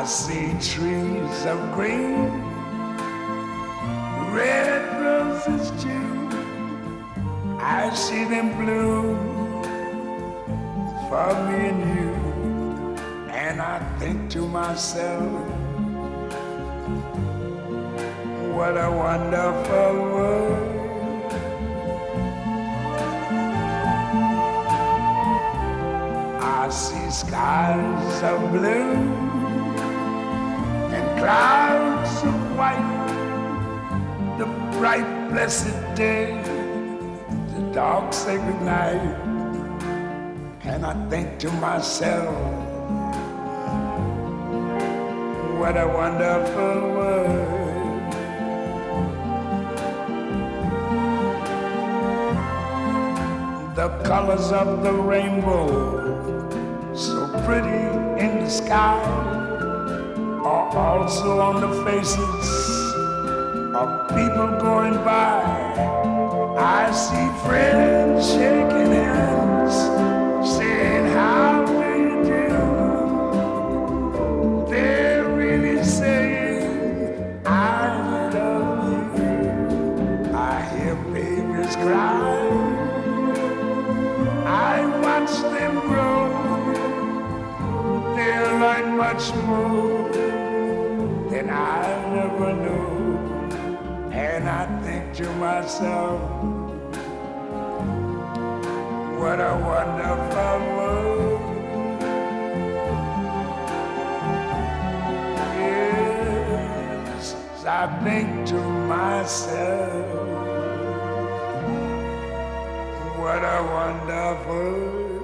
see trees of green, red roses too. I see them bloom for me and you. And I think to myself, what a wonderful world. I see skies of blue and clouds of white, the bright blessed day, the dark sacred night. And I think to myself, what a wonderful world. The colors of the rainbow, so pretty in the sky, are also on the faces of people going by. I see friends shaking hands, saying, how do you do? They're really saying, I love you. I hear babies cry, I watch them grow. They'll learn much more than I never knew. And I think to myself, what a wonderful world. Yes, I think to myself, what a wonderful world.